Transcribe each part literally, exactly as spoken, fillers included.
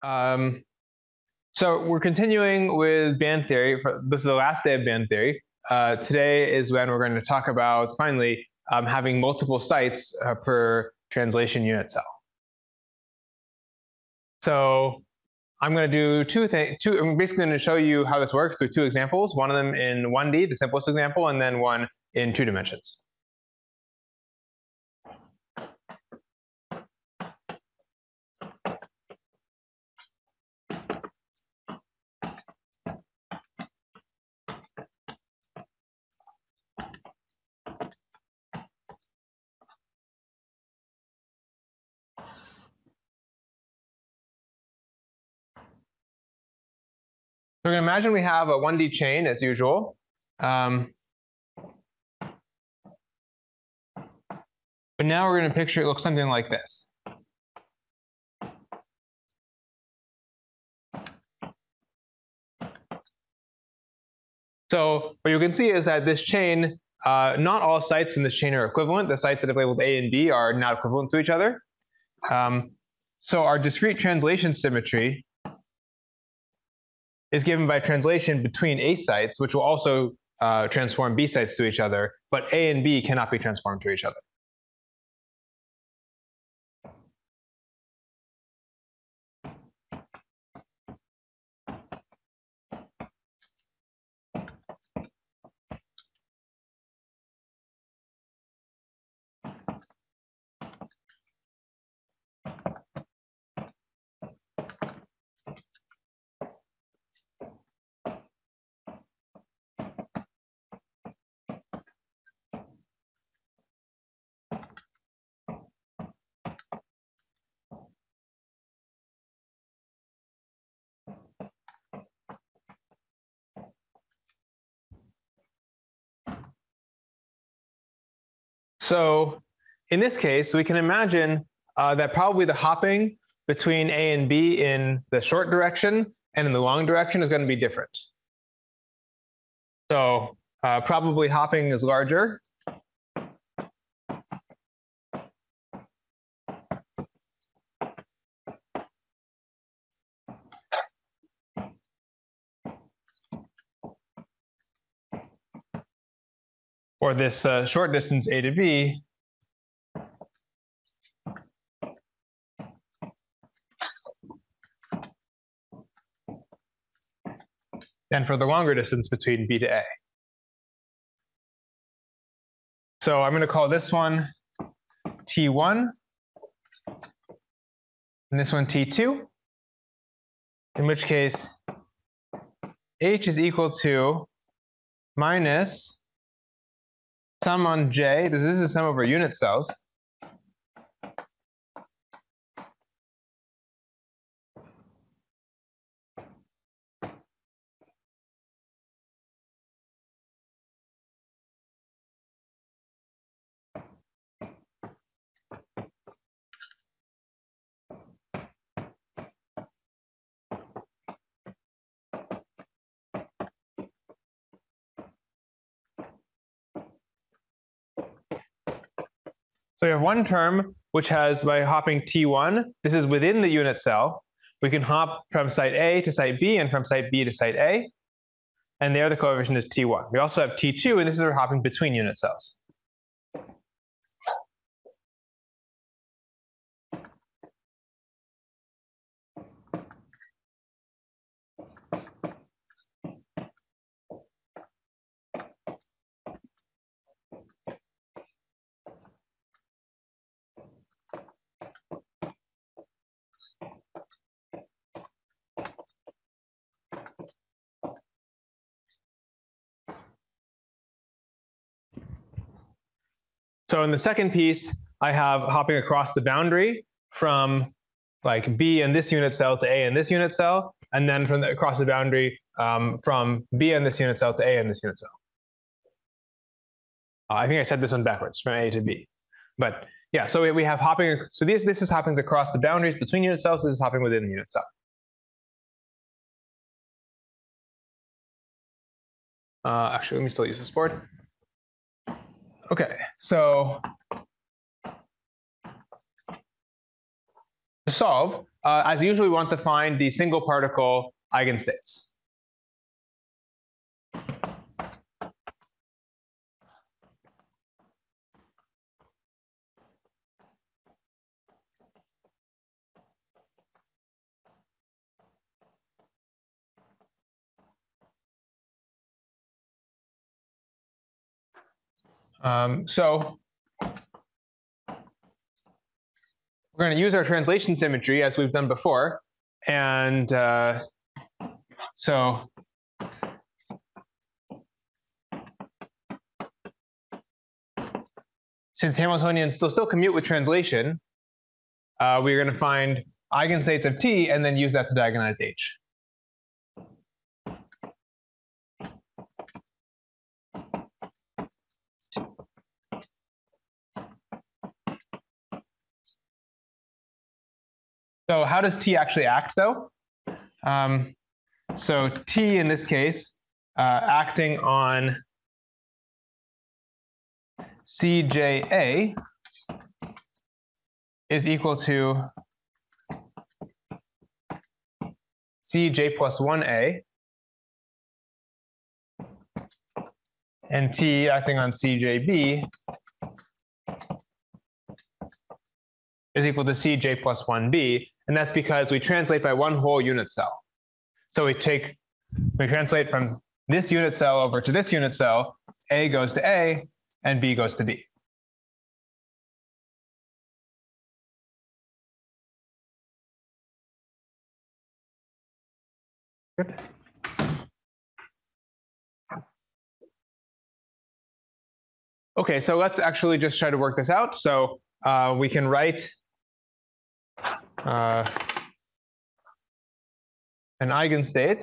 Um, so we're continuing with band theory. This is the last day of band theory. Uh, today is when we're going to talk about, finally, um, having multiple sites uh, per translation unit cell. So I'm going to do two things. Two, I'm basically going to show you how this works through two examples, one of them in one D, the simplest example, and then one in two dimensions. So we're going to imagine we have a one D chain as usual. Um, but now we're going to picture it looks something like this. So what you can see is that this chain, uh, not all sites in this chain are equivalent. The sites that have labeled A and B are not equivalent to each other. Um, so our discrete translation symmetry is given by translation between A sites, which will also uh, transform B sites to each other, but A and B cannot be transformed to each other. So in this case, we can imagine uh, that probably the hopping between A and B in the short direction and in the long direction is going to be different. So uh, probably hopping is larger. Or this uh, short distance A to B than for the longer distance between B to A. So I'm going to call this one T one and this one T two, in which case H is equal to minus sum on J. This is the sum of our unit cells. So we have one term which has, by hopping T one, this is within the unit cell. We can hop from site A to site B and from site B to site A. And there the coefficient is T one. We also have T two, and this is where we're hopping between unit cells. So in the second piece, I have hopping across the boundary from like B in this unit cell to A in this unit cell, and then from the, across the boundary um, from B in this unit cell to A in this unit cell. Uh, I think I said this one backwards, from A to B. But yeah, so we, we have hopping, so this, this is hopping across the boundaries between unit cells, this is hopping within the unit cell. Uh, actually, let me still use this board. Okay, so to solve, uh, as usual, we want to find the single particle eigenstates. Um, so we're going to use our translation symmetry as we've done before. And uh, so since Hamiltonians still, still commute with translation, uh, we're going to find eigenstates of T and then use that to diagonalize H. So how does T actually act, though? Um, so T, in this case, uh, acting on C J A is equal to C J plus one A, and T acting on C J B is equal to C J plus one B, and that's because we translate by one whole unit cell. So we take, we translate from this unit cell over to this unit cell, A goes to A, and B goes to B. Good. Okay, so let's actually just try to work this out. So uh, we can write uh, an eigenstate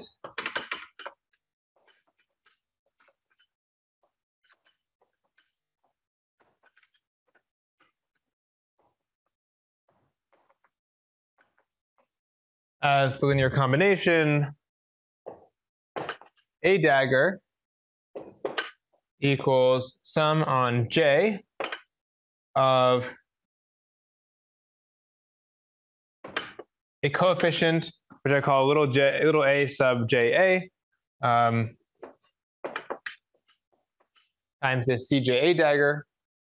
as the linear combination A dagger equals sum on J of a coefficient, which I call little j, little a sub J A, um, times this C J A dagger,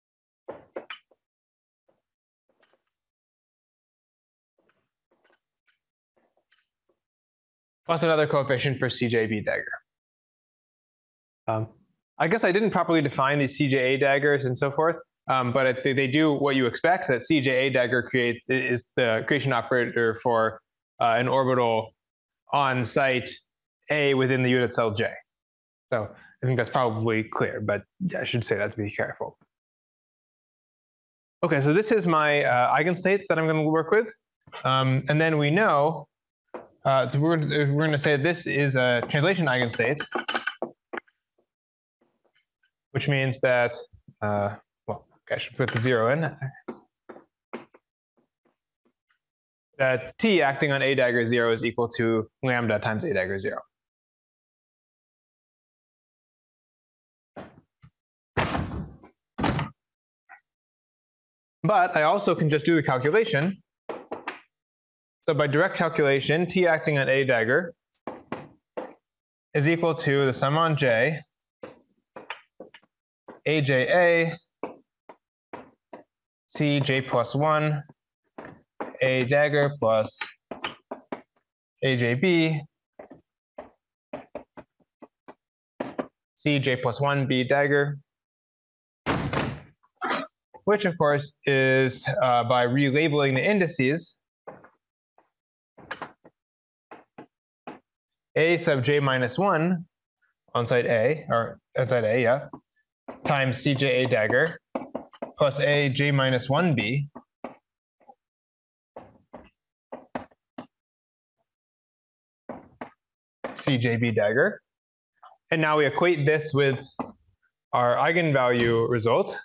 plus another coefficient for C J B dagger. Um, I guess I didn't properly define these C J A daggers and so forth, um, but it, they, they do what you expect, that C J A dagger create, is the creation operator for uh, an orbital on site A within the unit cell J. So I think that's probably clear, but I should say that to be careful. Okay, so this is my uh, eigenstate that I'm going to work with. Um, and then we know, uh, so we're, we're going to say this is a translation eigenstate, which means that, uh, well, okay, I should put the zero in, that T acting on A dagger zero is equal to lambda times A dagger zero. But I also can just do the calculation. So by direct calculation, T acting on A dagger is equal to the sum on J, A J A, C J plus one, A dagger plus A J B, C J plus one B dagger, which of course is uh, by relabeling the indices, A sub J minus one on site A, or on site A, yeah, times C J A dagger plus A J minus one B C J B dagger. And now we equate this with our eigenvalue result.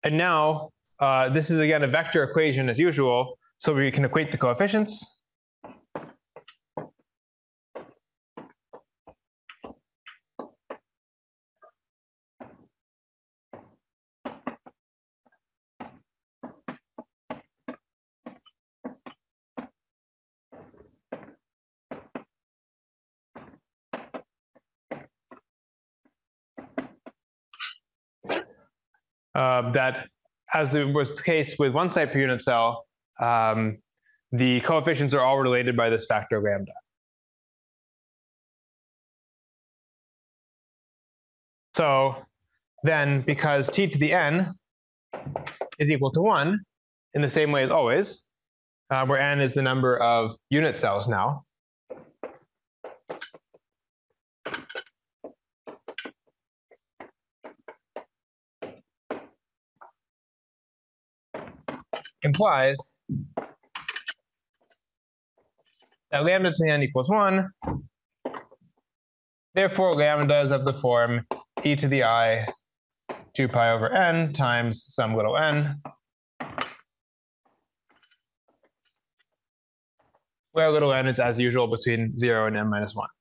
And now uh, this is again a vector equation as usual, so we can equate the coefficients. Uh, that, as it was the case with one site per unit cell, um, the coefficients are all related by this factor lambda. So then, because t to the n is equal to one, in the same way as always, uh, where n is the number of unit cells now, implies that lambda to the n equals one. Therefore, lambda is of the form e to the I two pi over n times some little n, where little n is, as usual, between zero and n minus one.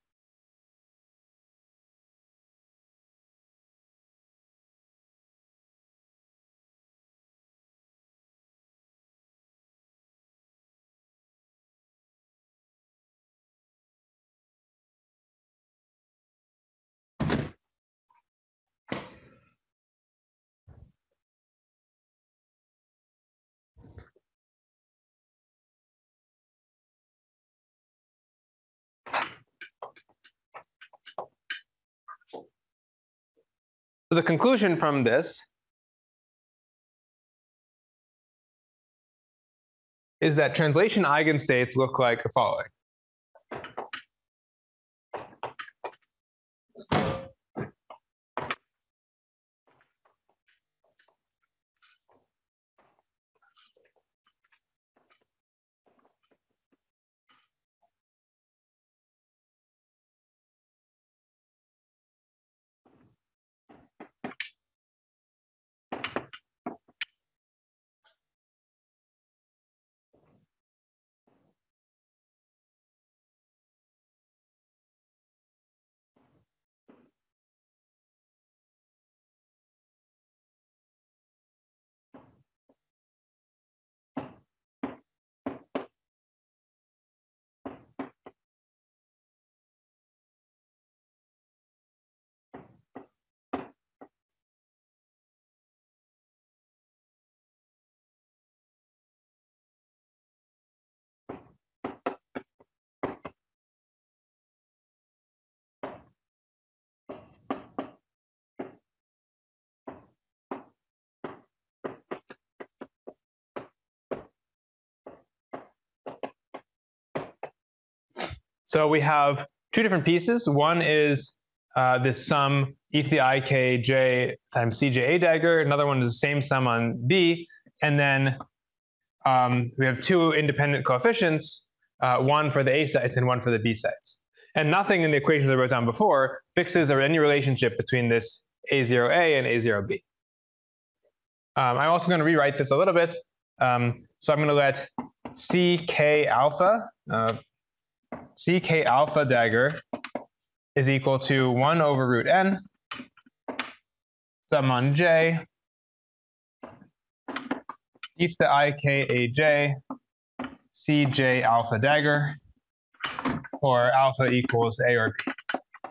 So the conclusion from this is that translation eigenstates look like the following. So we have two different pieces. One is uh, this sum e to the I k j times c j a dagger. Another one is the same sum on B. And then um, we have two independent coefficients, uh, one for the A sites and one for the B sites. And nothing in the equations I wrote down before fixes or any relationship between this A zero A and A zero B. Um, I'm also going to rewrite this a little bit. Um, so I'm going to let C K alpha, uh, C K alpha dagger is equal to one over root n, sum on j, e to the I k a j, C j alpha dagger, or alpha equals A or B.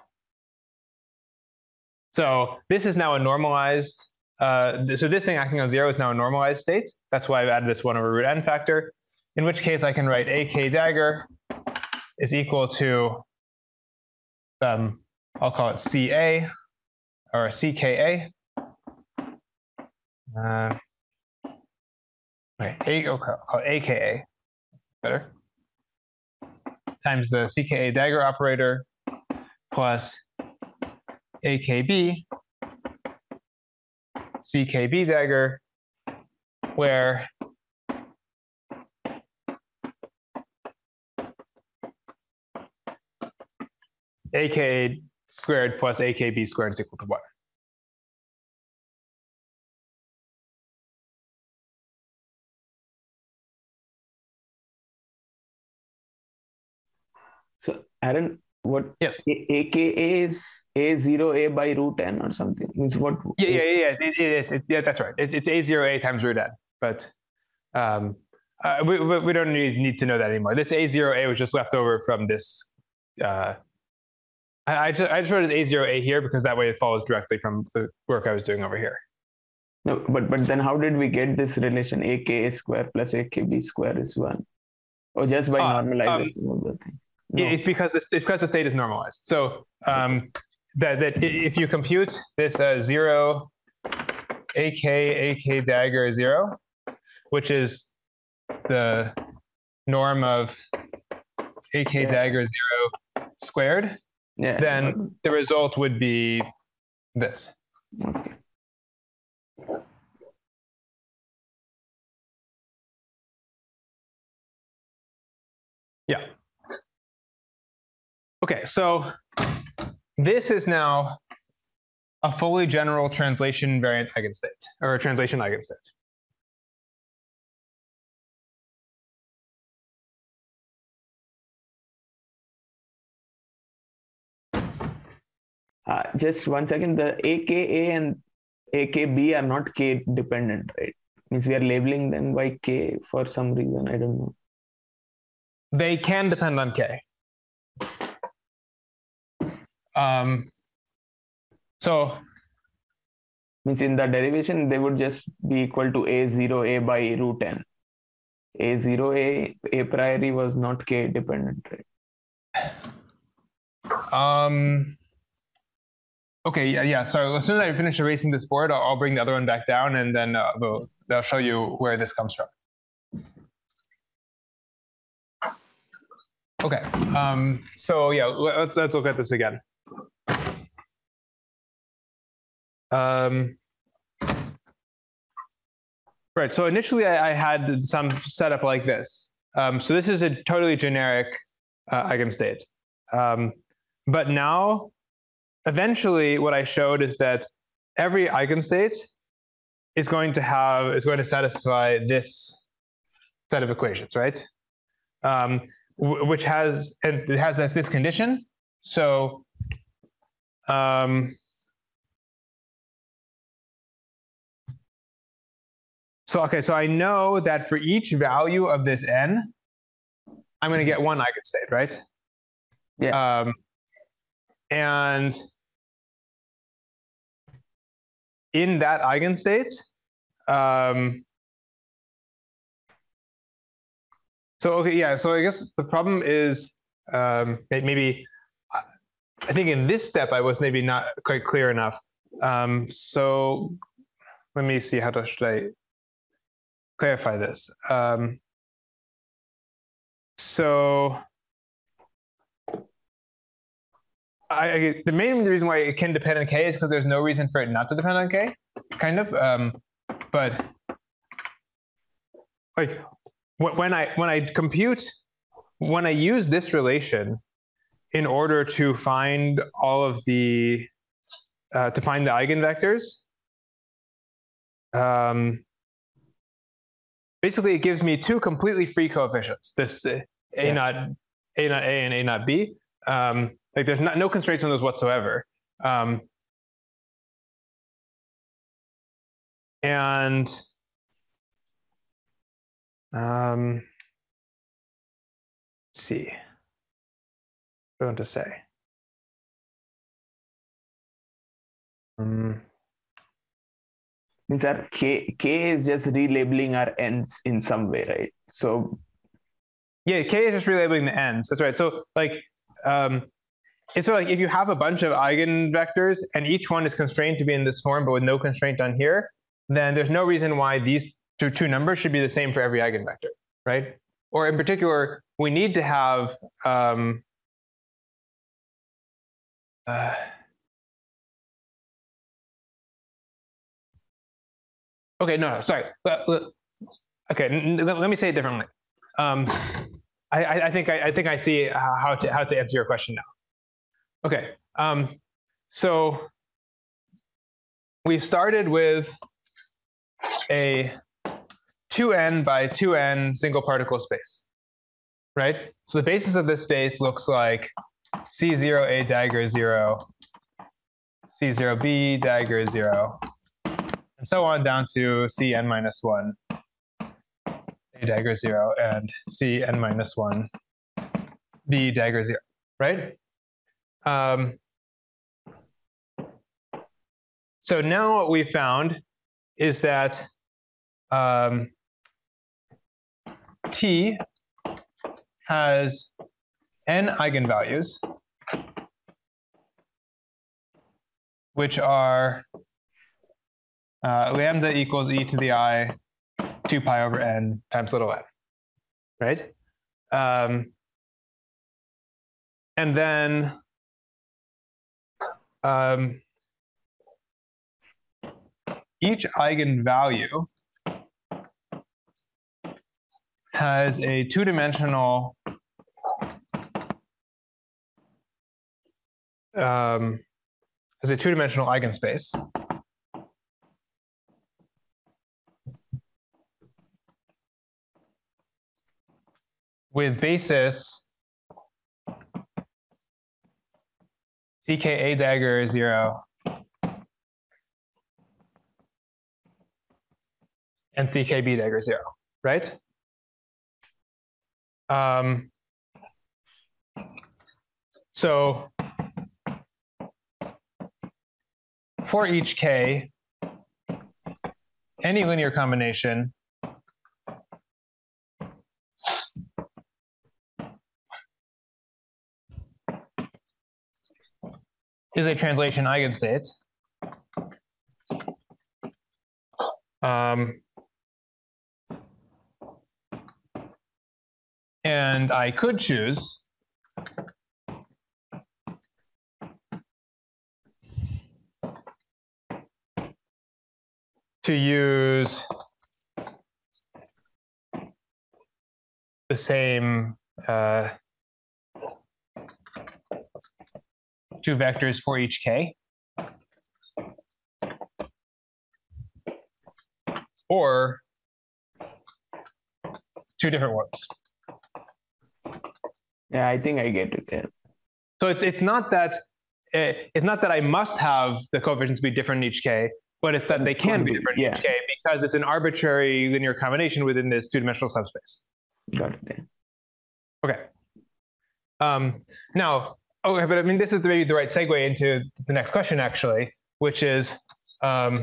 So this is now a normalized, uh, so this thing acting on zero is now a normalized state. That's why I've added this one over root n factor, in which case I can write A k dagger is equal to, um, I'll call it C A, or C K A. Uh, right, A, okay, I'll call it A K A, better, times the C K A dagger operator plus A K B, C K B dagger, where A K A squared plus A K B squared is equal to one. So Aaron, what Yes. A- aka is a zero a by root n or something? Means what? Yeah, yeah, yeah. It, it is. It's, yeah, that's right. It, it's a zero a times root n. But um, uh, we, we don't need, need to know that anymore. This a zero a was just left over from this. Uh, I, I, just, I just wrote it a zero a here because that way it follows directly from the work I was doing over here. No, but but then how did we get this relation a k a square plus a k b square is one? Or just by Uh, normalization um, of the thing? No. It's because this, it's because the state is normalized. So um, that that if you compute this uh, zero ak ak dagger zero, which is the norm of ak Yeah. dagger zero squared, Yeah. then the result would be this. Okay. Yeah. Okay, so this is now a fully general translation variant eigenstate, or a translation eigenstate. Uh, just one second. The A K A and A K B are not K dependent, right? Means we are labeling them by K for some reason. I don't know. They can depend on K. Um, so means in the derivation, they would just be equal to A zero A by root n. A zero A, A priori was not K dependent, right? Um, okay, yeah, yeah. So as soon as I finish erasing this board, I'll, I'll bring the other one back down, and then uh, we'll, I'll show you where this comes from. Okay, um, so yeah, let's, let's look at this again. Um, right, so initially I, I had some setup like this. Um, so this is a totally generic uh, eigenstate. Um, but now, eventually what I showed is that every eigenstate is going to have, is going to satisfy this set of equations, right? Um, which has, and it has this condition. So, um, so, okay, so I know that for each value of this n, I'm going to get one eigenstate, right? Yeah. Um, and in that eigenstate, um, so, okay, yeah, so I guess the problem is um, maybe, I think in this step, I was maybe not quite clear enough. Um, so let me see, how to, should I clarify this? Um, so I, I, the main reason why it can depend on K is because there's no reason for it not to depend on K, kind of. Um, but like when I when I compute, when I use this relation in order to find all of the uh, to find the eigenvectors, um, basically it gives me two completely free coefficients. This uh, a yeah. naught a naught a and a naught b. Um, like there's not, no constraints on those whatsoever. Um, and um, let's see, what do I want to say? Um, Means our K, K is just relabeling our n's in some way, right? So yeah, K is just relabeling the n's. That's right. So like, um, it's sort of like if you have a bunch of eigenvectors and each one is constrained to be in this form, but with no constraint on here, then there's no reason why these two, two numbers should be the same for every eigenvector, right? Or in particular, we need to have, um, uh, okay, no, no, sorry. Okay, let me say it differently. Um, I, I think I, I think I see how to how to answer your question now. Okay, um, so we've started with a two n by two n single particle space, right? So the basis of this space looks like C zero A dagger zero, C zero B dagger zero, and so on down to C n minus one, A dagger zero, and C n minus one, B dagger zero, right? Um, so now what we found is that um, T has n eigenvalues, which are uh, lambda equals e to the I two pi over n times little n, right? Um, and then um, each eigenvalue has a two-dimensional um, has a two-dimensional eigenspace. With basis C K A dagger zero and C K B dagger zero, right? Um, so for each K, any linear combination is a translation eigenstate. Um, and I could choose to use the same uh, two vectors for each K, or two different ones. Yeah, I think I get it. Yeah. So it's it's not that it's not that I must have the coefficients be different in each K, but it's that they can be different in yeah. each K because it's an arbitrary linear combination within this two-dimensional subspace. Got it. Yeah. Okay. Um, now, okay, but I mean, this is maybe the right segue into the next question, actually, which is, um,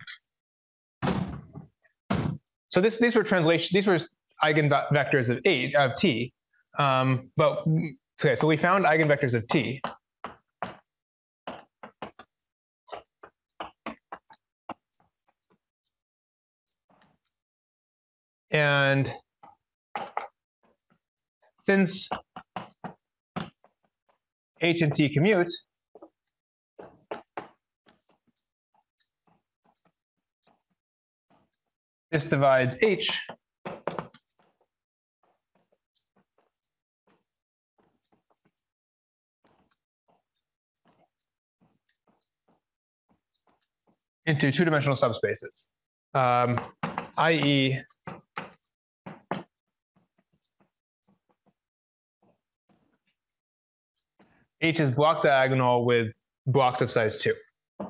so this these were translation, these were eigenvectors of eight of T, um, but okay, so we found eigenvectors of T. And since H and T commute, this divides H into two-dimensional subspaces, um, that is H is block diagonal with blocks of size two.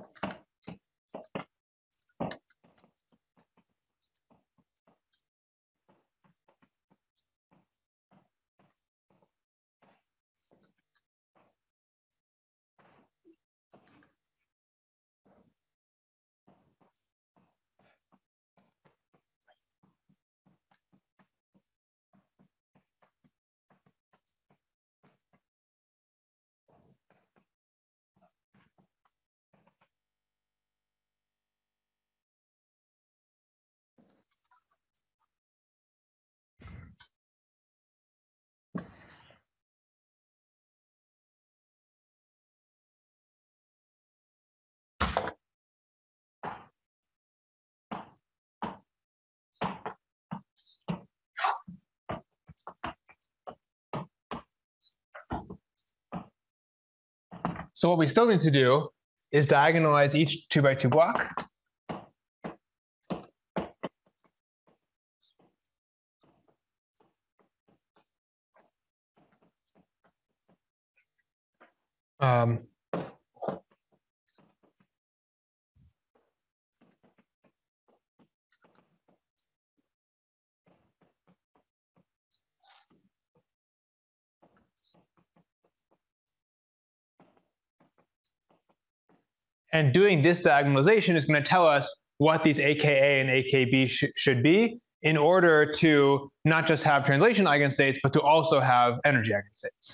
So what we still need to do is diagonalize each two by two block. Um, and doing this diagonalization is going to tell us what these A K A and A K B sh should be in order to not just have translation eigenstates, but to also have energy eigenstates.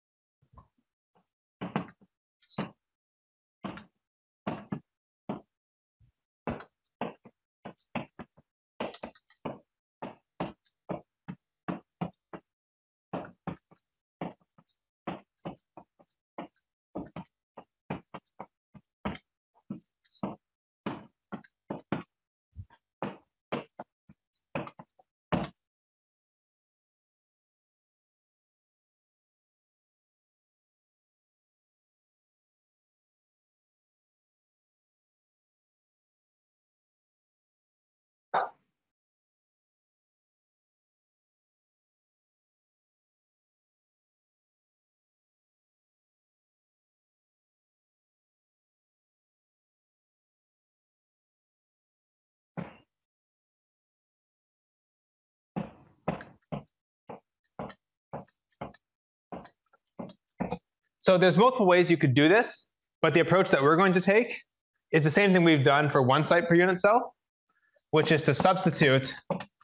So there's multiple ways you could do this, but the approach that we're going to take is the same thing we've done for one site per unit cell, which is to substitute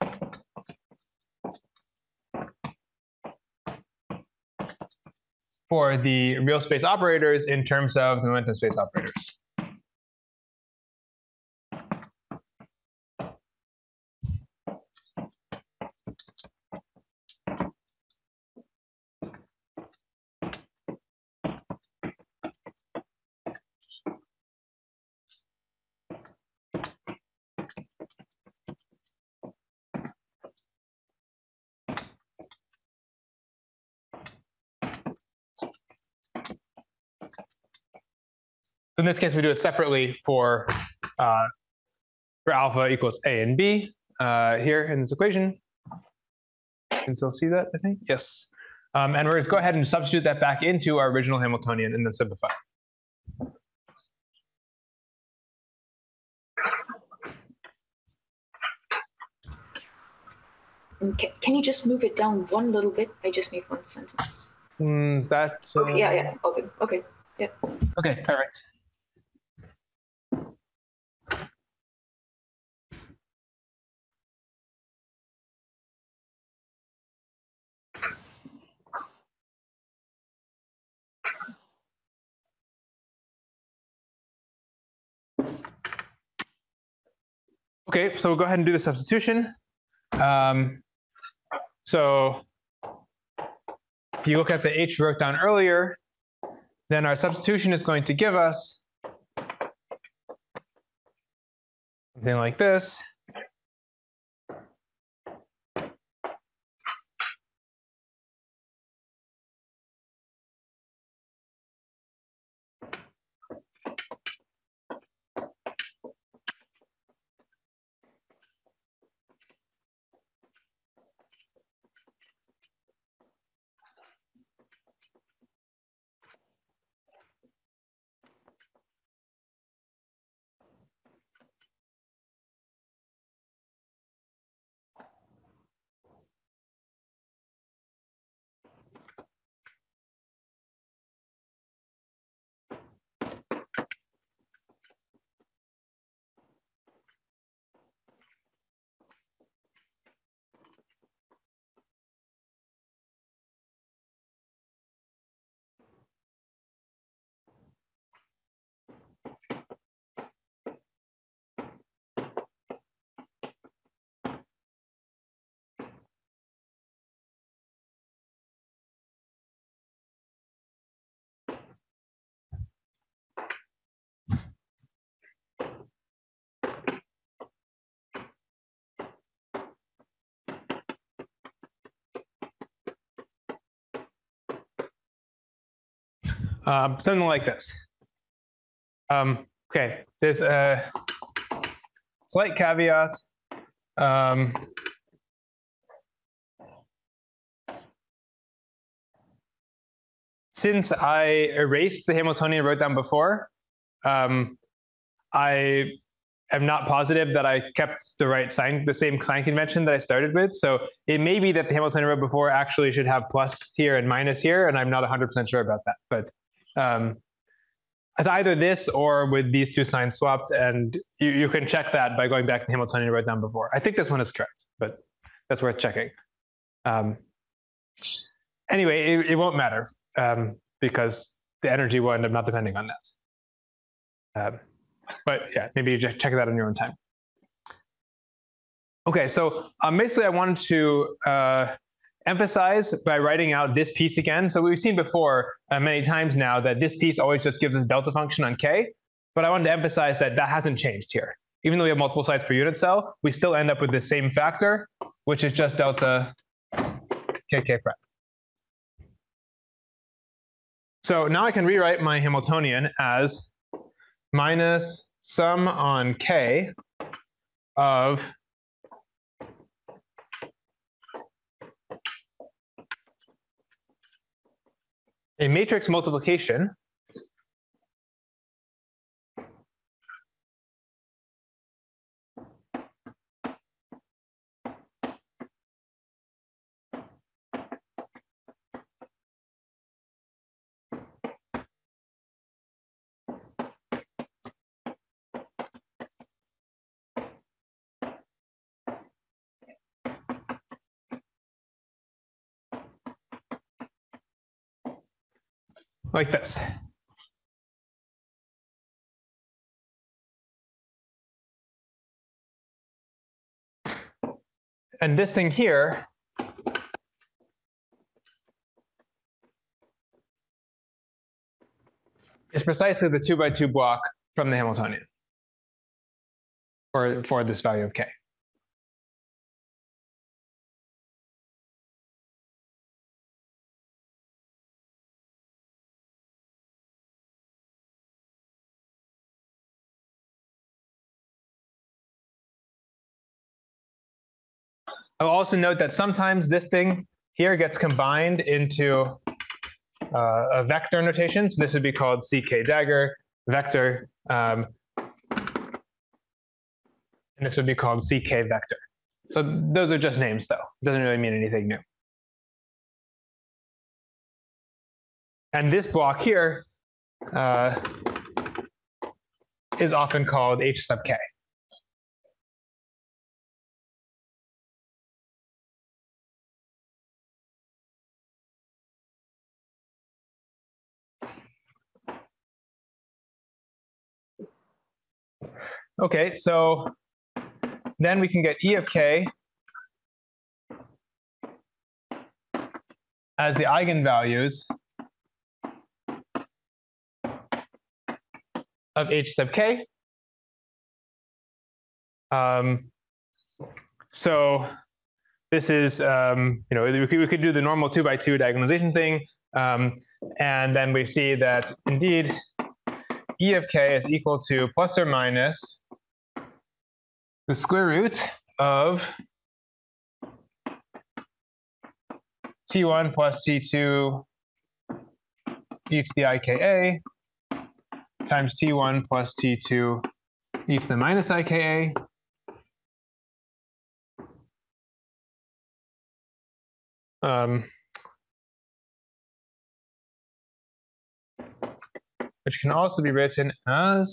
for the real space operators in terms of the momentum space operators. In this case, we do it separately for, uh, for alpha equals A and B uh, here in this equation. You can still see that, I think? Yes. Um, and we're going to go ahead and substitute that back into our original Hamiltonian and then simplify. Can, can you just move it down one little bit? I just need one sentence. Mm, is that? Uh... Okay, yeah, yeah. Okay, okay, yeah. Okay, perfect. Okay, so we'll go ahead and do the substitution. Um, so if you look at the H we wrote down earlier, then our substitution is going to give us something like this. Um, something like this. Um, okay, there's a slight caveat. Um, since I erased the Hamiltonian I wrote down before, um, I am not positive that I kept the right sign, the same sign convention that I started with. So it may be that the Hamiltonian I wrote before actually should have plus here and minus here, and I'm not one hundred percent sure about that. But um, it's either this or with these two signs swapped, and you, you can check that by going back to the Hamiltonian I wrote down before. I think this one is correct, but that's worth checking. Um, anyway, it, it won't matter um, because the energy one, I'm not depending on that. Um, but yeah, maybe you just check that on your own time. Okay, so um, basically I wanted to uh, emphasize by writing out this piece again. So we've seen before uh, many times now that this piece always just gives us a delta function on K, but I wanted to emphasize that that hasn't changed here. Even though we have multiple sites per unit cell, we still end up with the same factor, which is just delta K K prime. So now I can rewrite my Hamiltonian as minus sum on K of a matrix multiplication like this. And this thing here is precisely the two by two block from the Hamiltonian for, for this value of K. I'll also note that sometimes this thing here gets combined into uh, a vector notation. So this would be called C K dagger vector. Um, and this would be called C K vector. So those are just names, though. It doesn't really mean anything new. And this block here uh, is often called H sub K. Okay, so then we can get E of K as the eigenvalues of H sub K. Um, so this is, um, you know, we could, we could do the normal two by two diagonalization thing. Um, and then we see that indeed E of K is equal to plus or minus the square root of T one plus T two e to the I K A times T one plus T two e to the minus I K A. Um, which can also be written as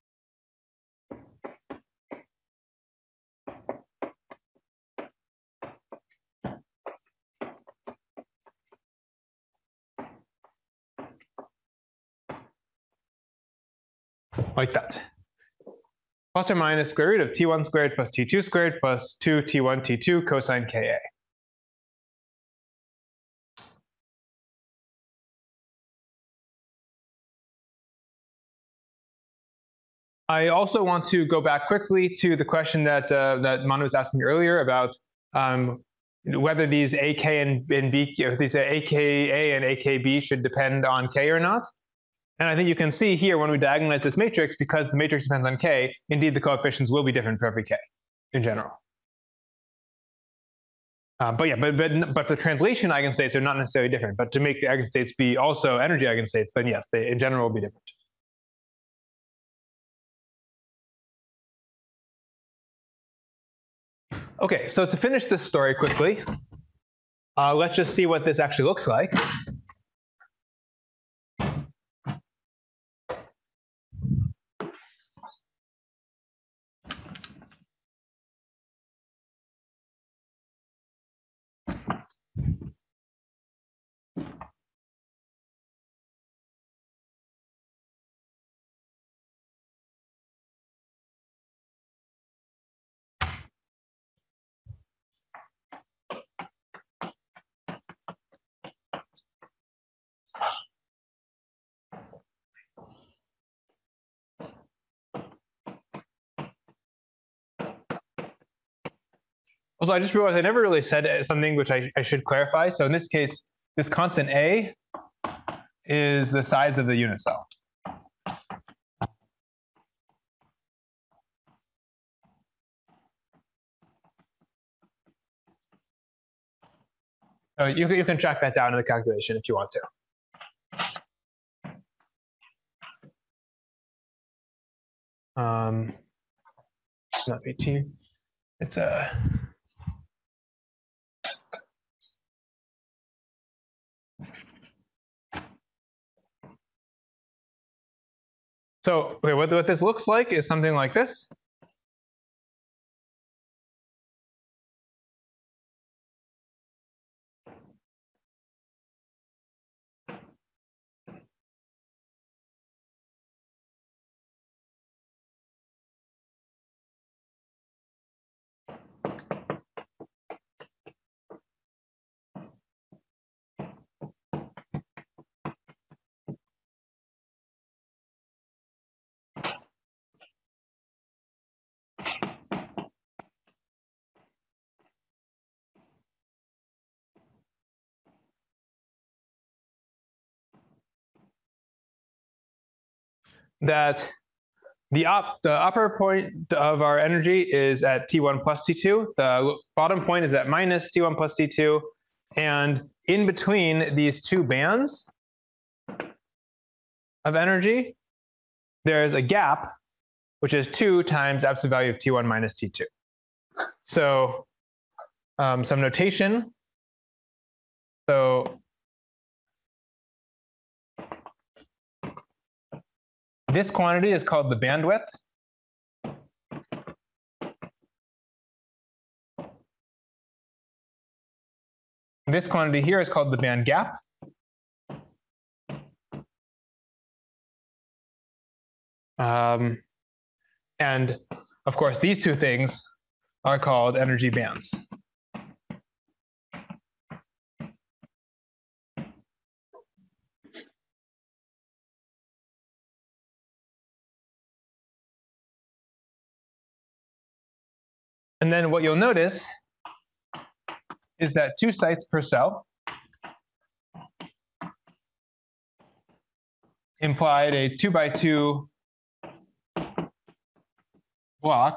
like that. Plus or minus square root of T one squared plus T two squared plus two T one T two cosine K A. I also want to go back quickly to the question that uh, that Manu was asking earlier about um, whether these A K and, and B, these A K A and A K B should depend on K or not. And I think you can see here when we diagonalize this matrix, because the matrix depends on K, indeed the coefficients will be different for every K in general. Uh, but yeah, but, but but for translation eigenstates, they're not necessarily different. But to make the eigenstates be also energy eigenstates, then yes, they in general will be different. Okay, so to finish this story quickly, uh, let's just see what this actually looks like. Also, I just realized I never really said something which I, I should clarify. So in this case, this constant A is the size of the unit cell. So you, you can track that down in the calculation if you want to. Um, it's not eighteen. It's a. So okay, what, what this looks like is something like this. That the, up, the upper point of our energy is at T one plus T two. The bottom point is at minus T one plus T two. And in between these two bands of energy, there's a gap, which is two times absolute value of T one minus T two. So um, some notation. So this quantity is called the bandwidth. This quantity here is called the band gap. Um, and of course, these two things are called energy bands. And then what you'll notice is that two sites per cell implied a two by two block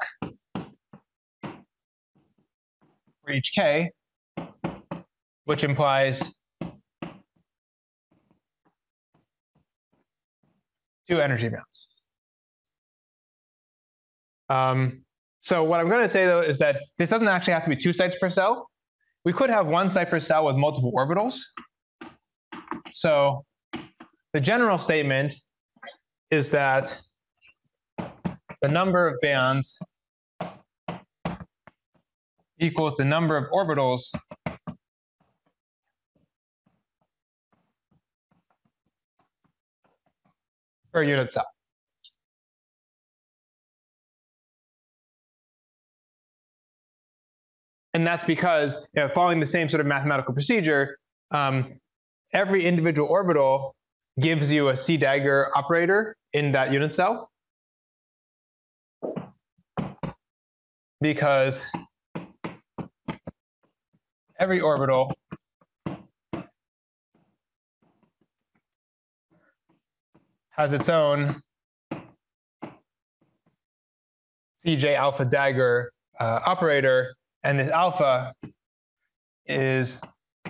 for each K, which implies two energy bands. Um, so what I'm going to say, though, is that this doesn't actually have to be two sites per cell. We could have one site per cell with multiple orbitals. So the general statement is that the number of bands equals the number of orbitals per unit cell. And that's because, you know, following the same sort of mathematical procedure, um, every individual orbital gives you a C-Dagger operator in that unit cell. Because every orbital has its own C J alpha Dagger uh, operator, and this alpha is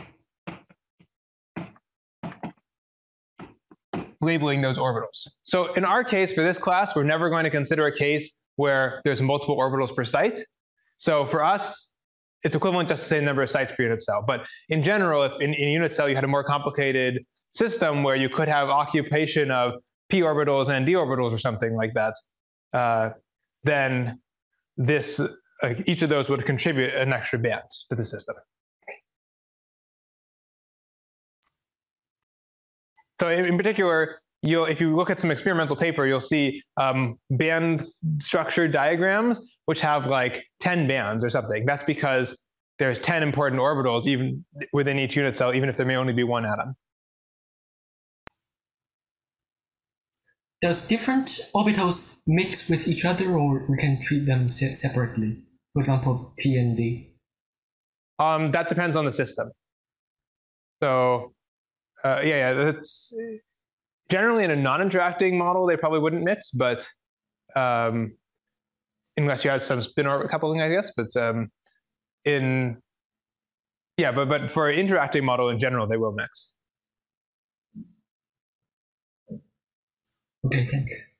labeling those orbitals. So in our case, for this class, we're never going to consider a case where there's multiple orbitals per site. So for us, it's equivalent just to say the number of sites per unit cell. But in general, if in, in a unit cell you had a more complicated system where you could have occupation of p orbitals and d orbitals or something like that, uh, then this uh, each of those would contribute an extra band to the system. So in, in particular, you'll, if you look at some experimental paper, you'll see um, band structure diagrams which have like ten bands or something. That's because there's ten important orbitals even within each unit cell, even if there may only be one atom. Does different orbitals mix with each other, or we can treat them se separately? For example, P and D. Um, that depends on the system. So uh, yeah, yeah, that's generally in a non-interacting model, they probably wouldn't mix, but um, unless you had some spin orbit coupling, I guess. But um, in yeah, but but for an interacting model in general, they will mix. Okay, thanks.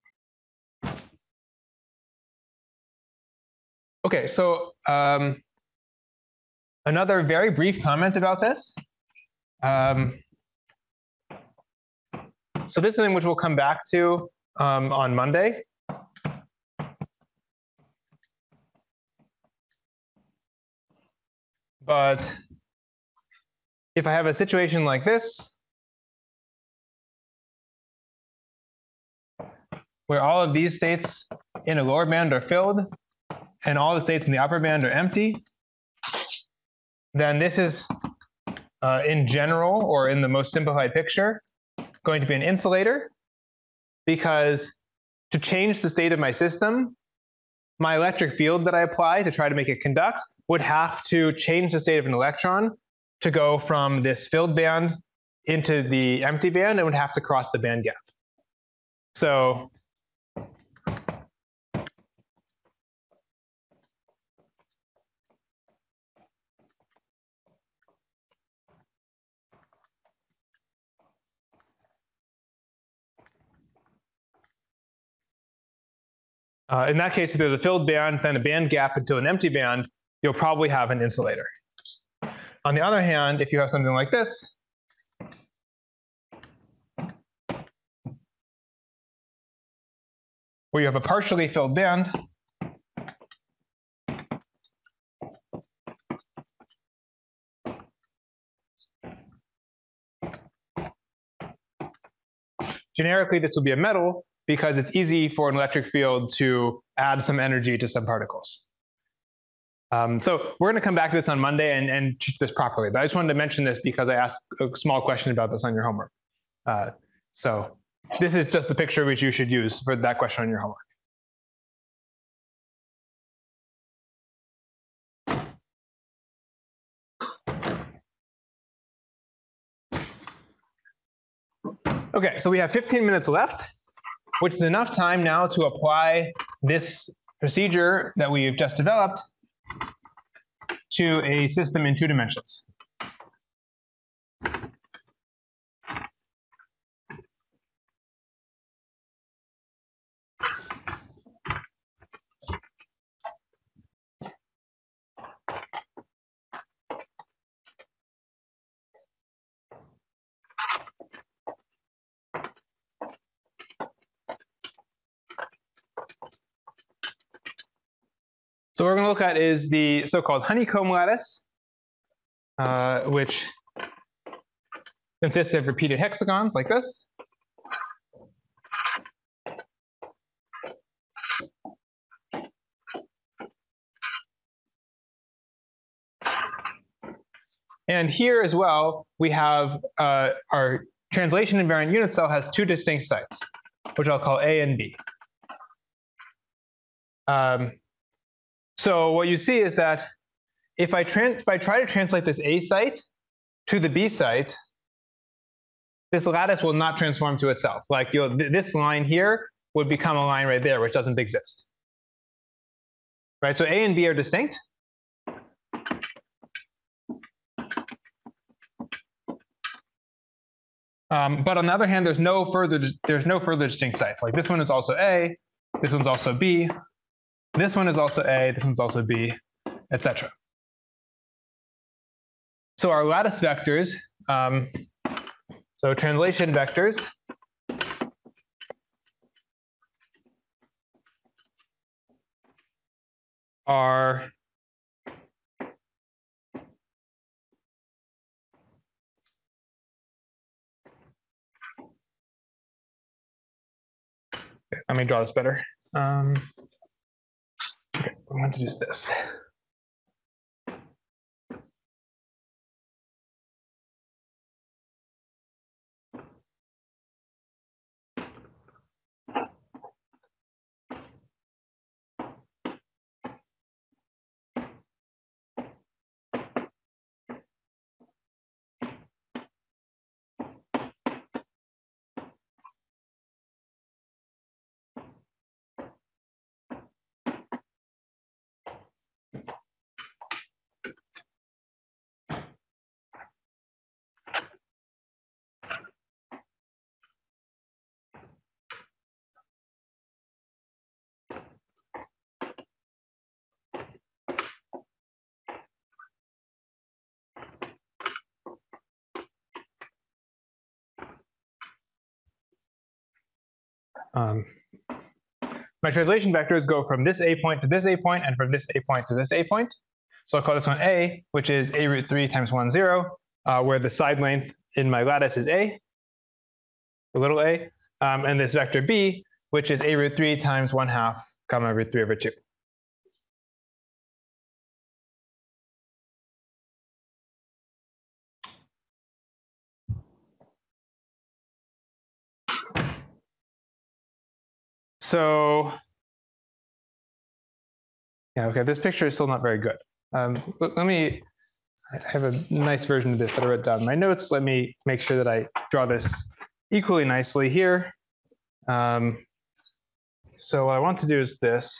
Okay, so um, another very brief comment about this. Um, so this is something which we'll come back to um, on Monday. But if I have a situation like this, where all of these states in a lower band are filled and all the states in the upper band are empty, then this is, uh, in general, or in the most simplified picture, going to be an insulator, because to change the state of my system, my electric field that I apply to try to make it conduct would have to change the state of an electron to go from this filled band into the empty band, and would have to cross the band gap. So Uh, in that case, if there's a filled band, then a band gap into an empty band, you'll probably have an insulator. On the other hand, if you have something like this, where you have a partially filled band, generically, this will be a metal, because it's easy for an electric field to add some energy to some particles. Um, so we're going to come back to this on Monday and, and treat this properly. But I just wanted to mention this because I asked a small question about this on your homework. Uh, so this is just the picture which you should use for that question on your homework. Okay, so we have fifteen minutes left, which is enough time now to apply this procedure that we've just developed to a system in two dimensions. So what we're going to look at is the so-called honeycomb lattice, uh, which consists of repeated hexagons like this. And here as well, we have uh, our translation invariant unit cell has two distinct sites, which I'll call A and B. Um, So what you see is that if I, if I try to translate this A site to the B site, this lattice will not transform to itself. Like you'll, th this line here would become a line right there, which doesn't exist. Right, so A and B are distinct. Um, but on the other hand, there's no further there's no further distinct sites. Like this one is also A, this one's also B, this one is also A, this one's also B, et cetera. So our lattice vectors, um, so translation vectors, are let me draw this better. Um, okay, I want to use this. Um, my translation vectors go from this A point to this A point and from this A point to this A point. So I'll call this one A, which is A root three times one, zero, uh, where the side length in my lattice is A, a little a, um, and this vector B, which is A root three times one half, comma root three over two. So, yeah, okay, this picture is still not very good. Um, let me, I have a nice version of this that I wrote down in my notes. Let me make sure that I draw this equally nicely here. Um, so what I want to do is this.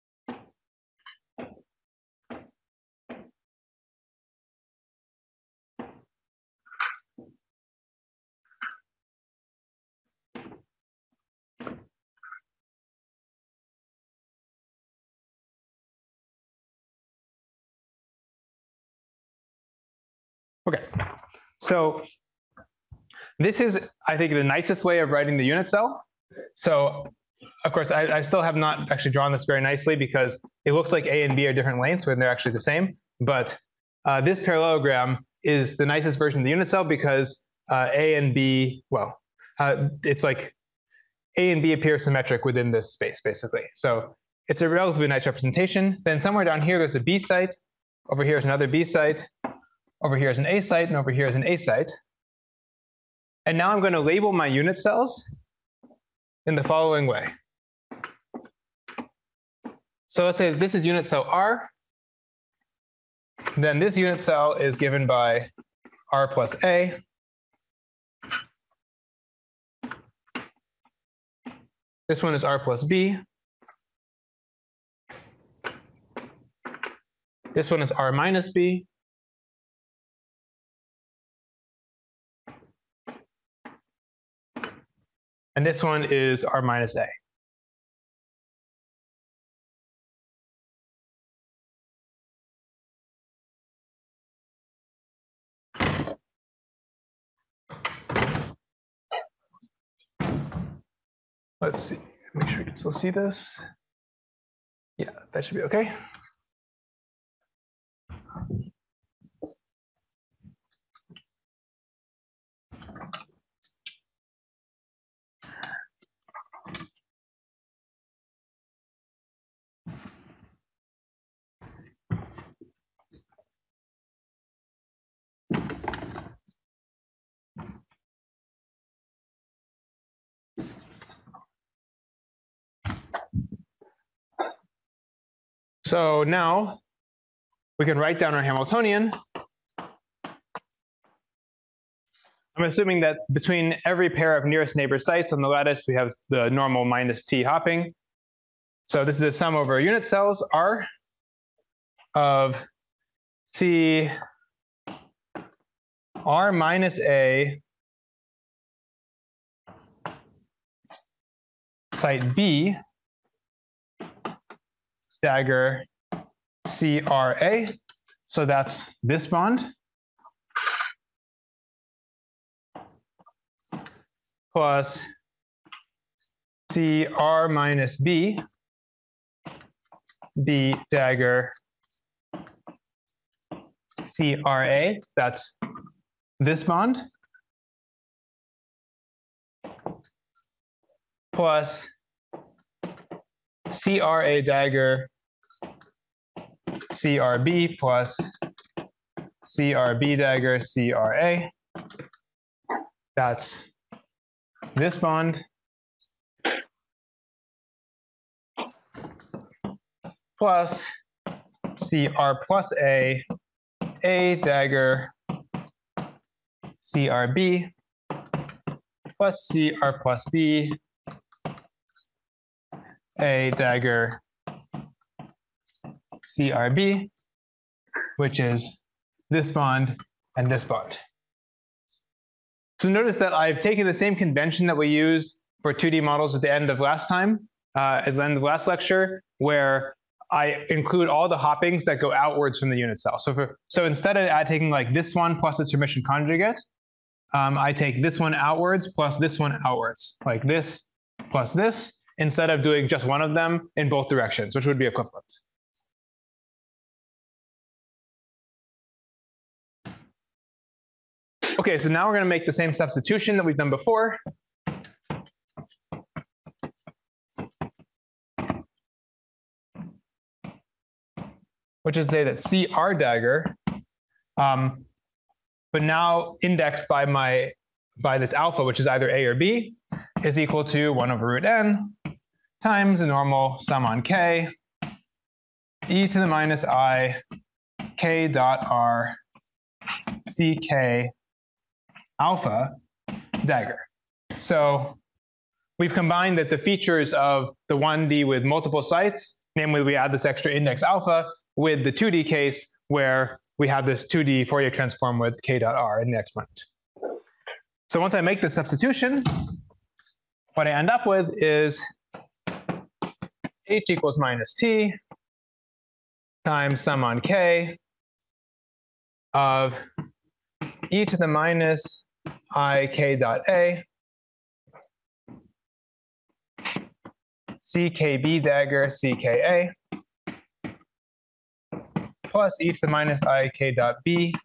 Okay, so this is, I think, the nicest way of writing the unit cell. So, of course, I, I still have not actually drawn this very nicely because it looks like A and B are different lengths when they're actually the same. But uh, this parallelogram is the nicest version of the unit cell because uh, A and B, well, uh, it's like A and B appear symmetric within this space, basically. So it's a relatively nice representation. Then somewhere down here, there's a B site. Over here is another B site. Over here is an A site, and over here is an A site. And now I'm going to label my unit cells in the following way. So let's say this is unit cell R. Then this unit cell is given by R plus A. This one is R plus B. This one is R minus B. And this one is R minus A. Let's see, make sure you can still see this. Yeah, that should be okay. So now we can write down our Hamiltonian. I'm assuming that between every pair of nearest neighbor sites on the lattice, we have the normal minus t hopping. So this is a sum over unit cells, R, of C R minus A site B, dagger C R A. So that's this bond. Plus C R minus B, B dagger C R A. That's this bond. Plus C R A dagger C R B plus C R B dagger C R A. That's this bond. Plus C R plus A, A dagger C R B plus C R plus B, A dagger C R B, which is this bond and this bond. So notice that I've taken the same convention that we used for two D models at the end of last time, uh, at the end of last lecture, where I include all the hoppings that go outwards from the unit cell. So, for, so instead of taking like this one plus its Hermitian conjugate, um, I take this one outwards plus this one outwards, like this plus this, instead of doing just one of them in both directions, which would be equivalent. Okay, so now we're going to make the same substitution that we've done before. Which is to say that C R dagger, um, but now indexed by my by this alpha, which is either A or B, is equal to one over root n times the normal sum on k, e to the minus I, k dot r, c k alpha dagger. So we've combined that the features of the one D with multiple sites, namely we add this extra index alpha, with the two D case where we have this two D Fourier transform with k dot r in the exponent. So once I make the substitution, what I end up with is h equals minus t times sum on k of e to the minus I k dot a C K B dagger C K A plus e to the minus I k dot b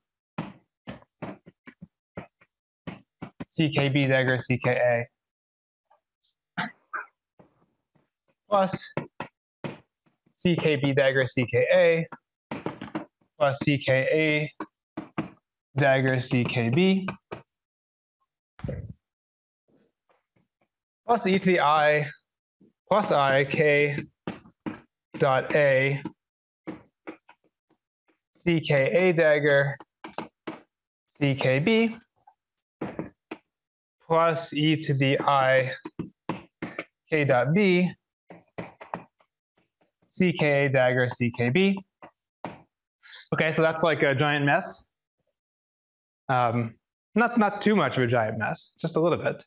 C K B dagger C K A plus C K B dagger C K A plus C K A dagger C K B plus e to the I plus I k dot a C K A dagger C K B plus e to the I k dot b C K A dagger C K B. Okay, so that's like a giant mess. Um, not, not too much of a giant mess, just a little bit.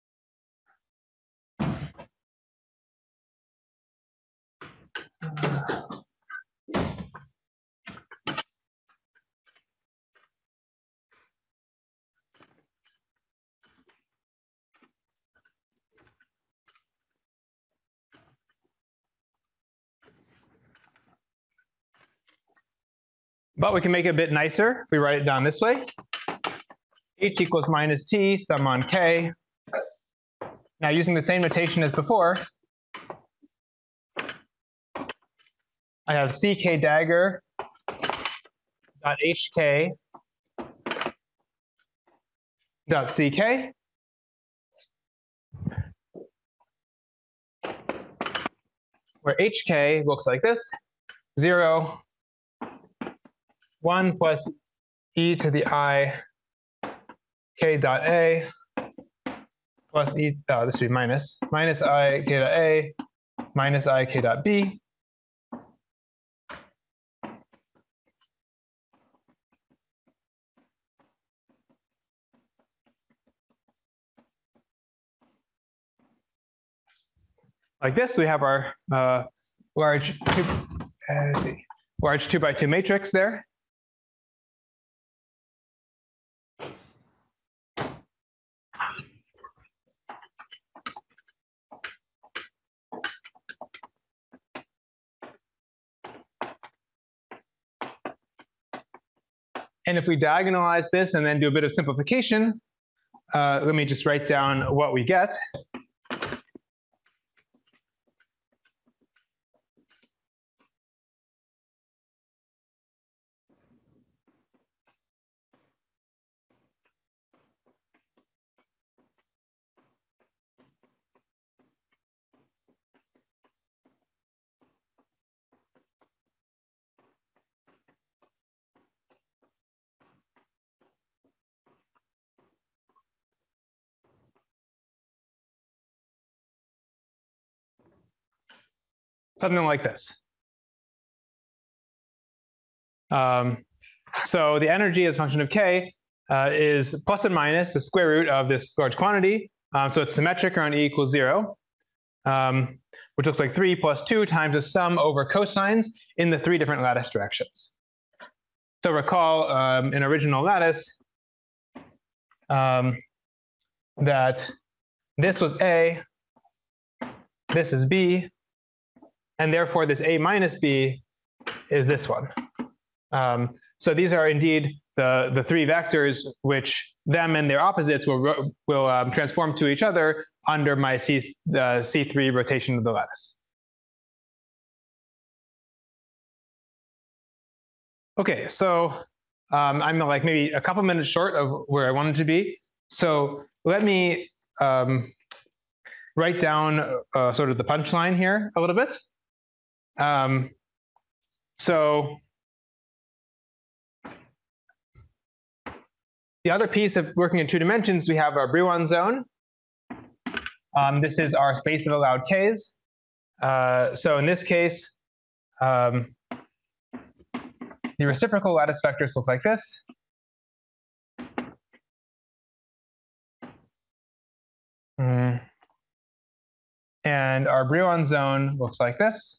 But we can make it a bit nicer if we write it down this way. H equals minus t, sum on k. Now using the same notation as before, I have C K dagger dot H K dot C K. Where H K looks like this, zero, one plus e to the I k dot a plus e, oh, this would be minus, minus I k dot a minus I k dot b. like this. We have our uh, large two, uh, let's see, large two by two matrix there. And if we diagonalize this and then do a bit of simplification, uh, let me just write down what we get. Something like this. Um, so the energy as a function of k uh, is plus and minus the square root of this large quantity. Um, so it's symmetric around e equals zero, um, which looks like three plus two times the sum over cosines in the three different lattice directions. So recall um, in original lattice um, that this was A, this is B, and therefore this A minus B is this one. Um, so these are indeed the, the three vectors which them and their opposites will, will um, transform to each other under my C, uh, C three rotation of the lattice. Okay, so um, I'm like maybe a couple minutes short of where I wanted to be. So let me um, write down uh, sort of the punchline here a little bit. Um, so the other piece of working in two dimensions, we have our Brillouin zone. Um, this is our space of allowed k's. Uh, so in this case, um, the reciprocal lattice vectors look like this. Mm. And our Brillouin zone looks like this.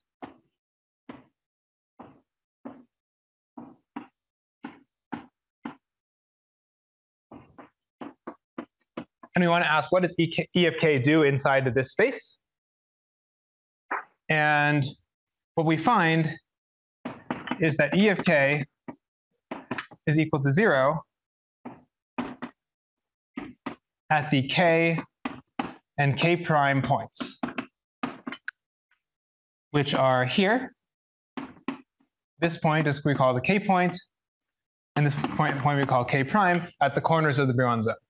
And we want to ask, what does E of k do inside of this space? And what we find is that E of k is equal to zero at the k and k prime points, which are here. This point is we call the k point, and this point, point we call k prime at the corners of the Brillouin zone.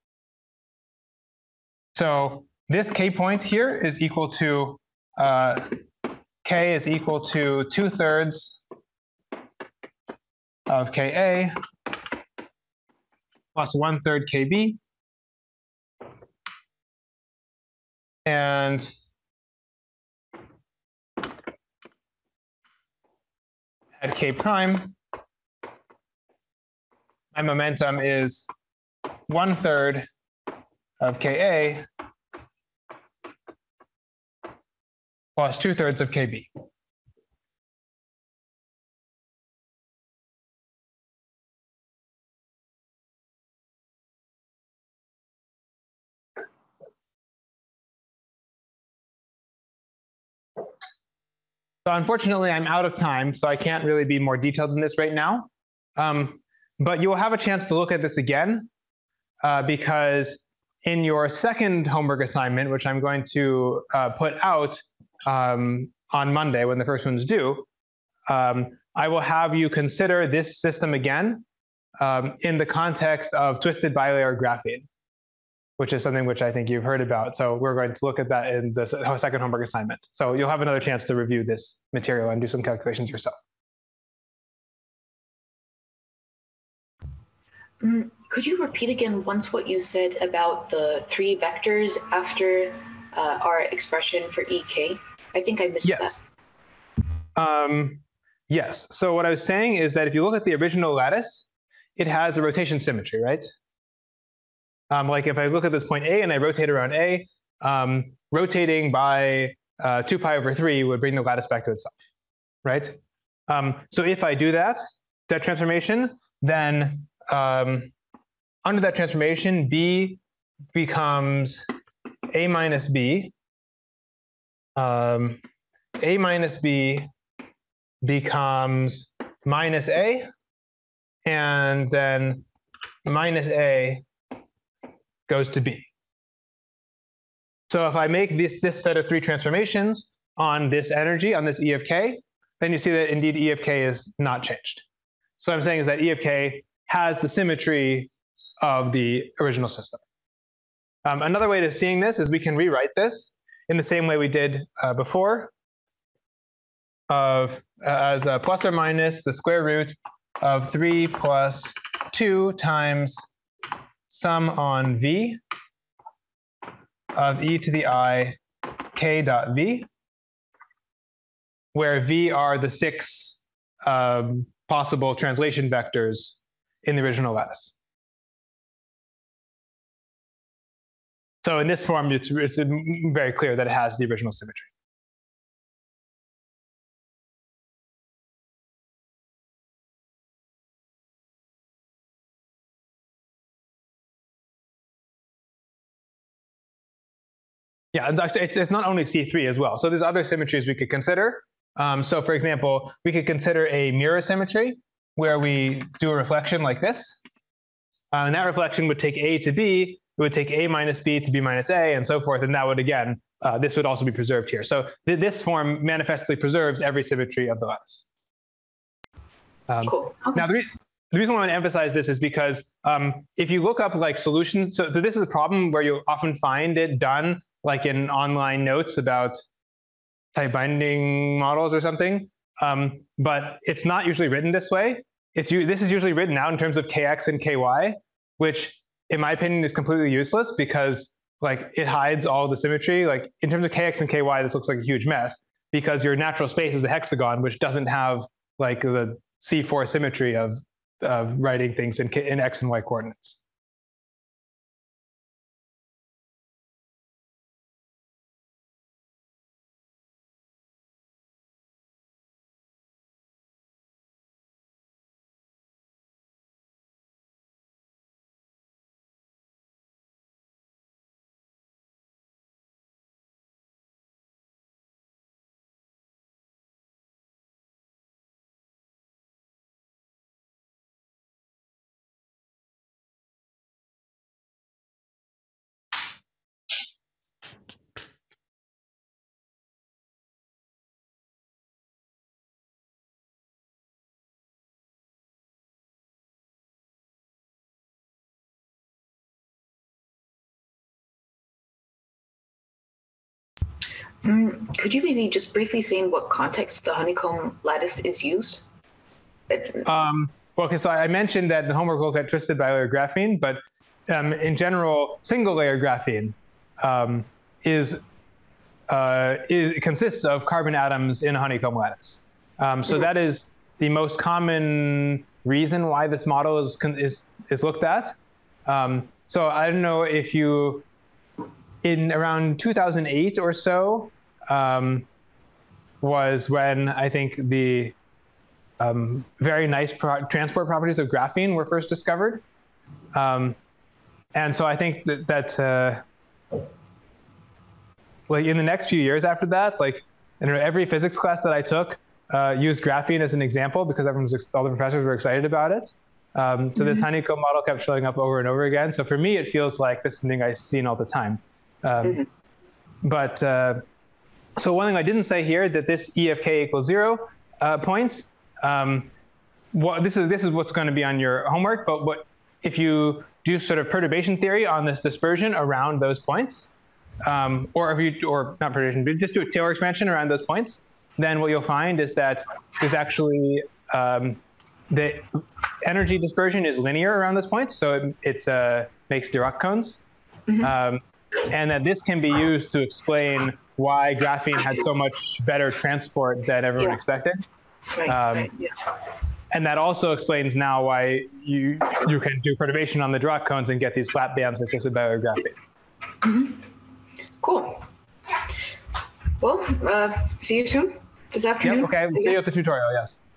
So this k point here is equal to, uh, k is equal to two thirds of Ka plus one third Kb. And at k prime, my momentum is one third of Ka plus two thirds of Kb. So unfortunately, I'm out of time, so I can't really be more detailed than this right now. Um, but you will have a chance to look at this again, uh, because in your second homework assignment, which I'm going to uh, put out um, on Monday when the first one's due, um, I will have you consider this system again um, in the context of twisted bilayer graphene, which is something which I think you've heard about. So we're going to look at that in the second homework assignment. So you'll have another chance to review this material and do some calculations yourself. Mm, could you repeat again once what you said about the three vectors after uh, our expression for E K? I think I missed yes. that. Um, yes. So what I was saying is that if you look at the original lattice, it has a rotation symmetry, right? Um, like if I look at this point A and I rotate around A, um, rotating by uh, two pi over three would bring the lattice back to itself, right? Um, so if I do that, that transformation, then um, under that transformation, B becomes A minus B. Um, A minus B becomes minus A, and then minus A goes to B. So if I make this, this set of three transformations on this energy, on this E of K, then you see that indeed E of K is not changed. So what I'm saying is that E of K has the symmetry of the original system. Um, another way of seeing this is we can rewrite this in the same way we did uh, before, of uh, as a plus or minus the square root of three plus two times sum on V of e to the I k dot v, where v are the six um, possible translation vectors in the original lattice. So in this form, it's, it's very clear that it has the original symmetry. Yeah, it's, it's not only C three as well. So there's other symmetries we could consider. Um, so for example, we could consider a mirror symmetry where we do a reflection like this. Uh, and that reflection would take A to B. It would take A minus B to B minus A and so forth. And that would, again, uh, this would also be preserved here. So th this form manifestly preserves every symmetry of the lattice. Um, cool. Okay. Now, the, re the reason why I want to emphasize this is because um, if you look up like solutions, so this is a problem where you often find it done like in online notes about type binding models or something. Um, but it's not usually written this way. It's, this is usually written out in terms of K X and K Y, which in my opinion is completely useless because like it hides all the symmetry. Like in terms of K X and K Y, this looks like a huge mess because your natural space is a hexagon, which doesn't have like the C four symmetry of, of writing things in, K, in X and Y coordinates. Mm, could you maybe just briefly say in what context the honeycomb lattice is used? Um, well, okay, so I mentioned that the homework will get twisted bilayer graphene, but um, in general, single layer graphene um, is, uh, is it consists of carbon atoms in a honeycomb lattice. Um, so mm-hmm. that is the most common reason why this model is is is looked at. Um, so I don't know if you. In around two thousand eight or so um, was when I think the um, very nice pro transport properties of graphene were first discovered. Um, and so I think that, that uh, like in the next few years after that, like in every physics class that I took uh, used graphene as an example because everyone was, all the professors were excited about it. Um, so mm-hmm. this honeycomb model kept showing up over and over again. So for me, it feels like this is something I've seen all the time. Um, mm-hmm. But uh, so one thing I didn't say here that this E of K equals zero uh, points. Um, what, this is this is what's going to be on your homework. But what if you do sort of perturbation theory on this dispersion around those points, um, or if you or not perturbation, but just do a Taylor expansion around those points, then what you'll find is that there's actually um, the energy dispersion is linear around those points, so it it's, uh, makes Dirac cones. Mm-hmm. um, And that this can be used to explain why graphene had so much better transport than everyone yeah. expected. Right, um, right, yeah. And that also explains now why you you can do perturbation on the Dirac cones and get these flat bands with twisted bilayer graphene. Mm-hmm. Cool. Well, uh, see you soon this afternoon. Yep, okay. See you at the tutorial, yes.